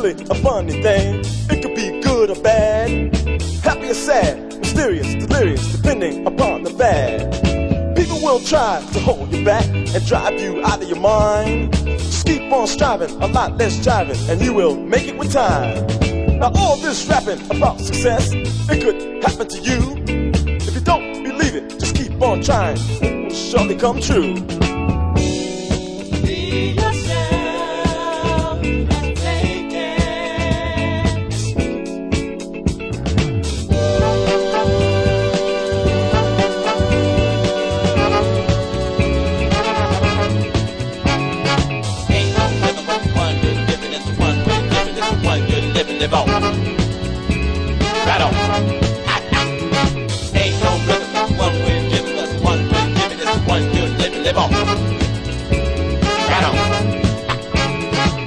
really a funny thing. It could be good or bad, happy or sad, mysterious, delirious, depending upon the bad. People will try to hold you back and drive you out of your mind. Just keep on striving, a lot less jiving, and you will make it with time. Now all this rapping about success, it could happen to you. If you don't believe it, just keep on trying, it will surely come true. Be yourself and take it. Ain't no living with one good living, it's the one way living, it's the one good living, live on.